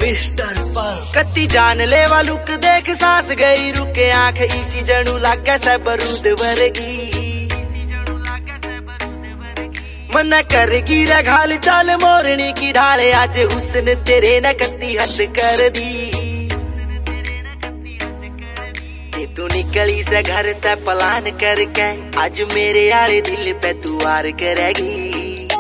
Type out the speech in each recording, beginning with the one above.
mister पर कत्ती जान लेवा लुक देख सांस गई रुके आंख इसी जणू लागे से बरूद वर्गी मन करेगी रे घाल चाल मोरनी की ढाले आज हुस्न तेरे न कत्ती हद कर दी कि तू निकली से घर ते प्लान करके आज मेरे आले दिल पे तू वार करेगी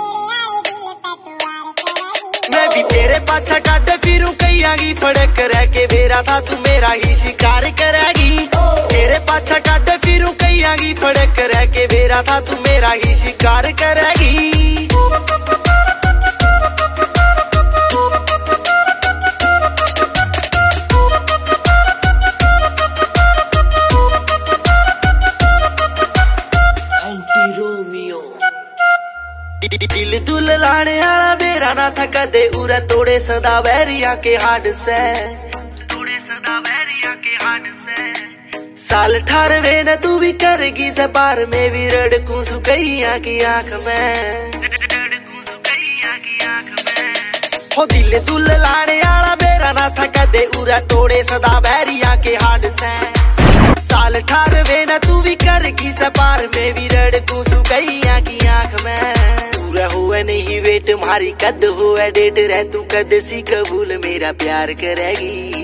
मैं भी तेरे पाछा काट फिरूं कहीं फड़क रह के बेरा था तू मेरा ही शिकार करेगी तेरे पाछा काट फिरूं कहीं फड़क रह के बेरा था तू मेरा ही शिकार करेगी दिल दुल लाने आला मेरा ना था कदे उरा तोड़े सदा वैरिया के हाड से साल 18 न तू भी करेगी से पार में भी रड़कू सुकैया की आंख में हो दिल दुल लाने आला मेरा ना था कदे उरा तोड़े सदा वैरिया के हाड से साल 18 न तू भी करेगी से पार में भी रड़कू सुकैया की आंख में हुआ नहीं वेट मारी कद हुआ डेट रह तू कद सी कबूल मेरा प्यार करेगी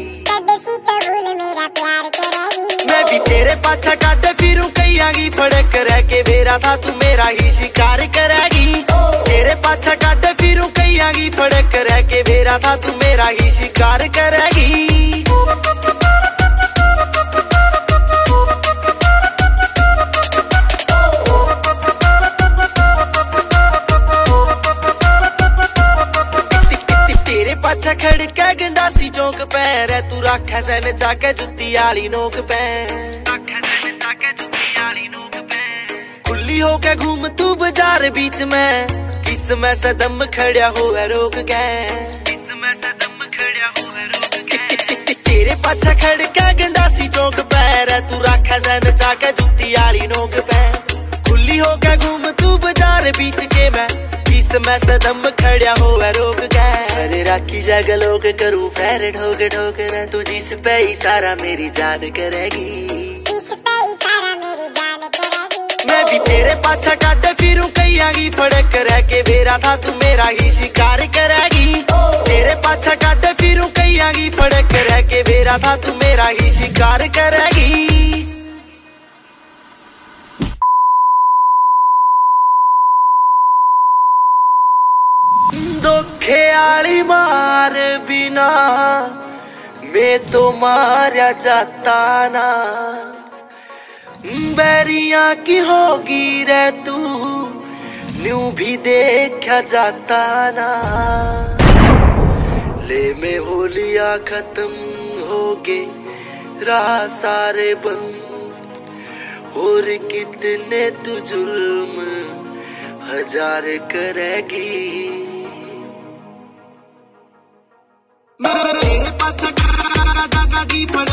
मैं भी तेरे पाछा काट फिरूं कहीं फड़क रह के बेरा था तू मेरा ही शिकार करेगी तेरे पाछा काट फिरूं कहीं फड़क रह के बेरा था तू मेरा ही शिकार करेगी पाछा खड़ के गंडासी चौक पे रे तू रखा सन जाके जुत्ती आली नोक पे खुली होके घूम तू बाजार बीच में किस में से दम खड़ा हुआ रोक के तेरे पाछा खड़ के गंडासी चौक पे रे तू रखा सन जाके जुत्ती आली नोक पे खुली होके घूम तू बाजार बीच के मैं मैं सदम खड़ा हुआ रोक गए राखी जगह लोग करूं फैर ठोक ठोक तू जिस पे इशारा मेरी जान करेगी मैं भी तेरे पाछा काट फिरूं कहीं फड़क रह के बेरा था तू मेरा ही शिकार करेगी तेरे पाछा काट फिरूं कहीं फड़क रह के बेरा था तू मेरा ही शिकार करेगी धोखे आली मार बिना मैं तो मारा जाता ना बैरिया की होगी रे तू न्यू भी देखा जाता ना ले में होलिया खत्म हो गए राह सारे बंद और कितने तू जुल्म 1000 करेगी तेरे पाछा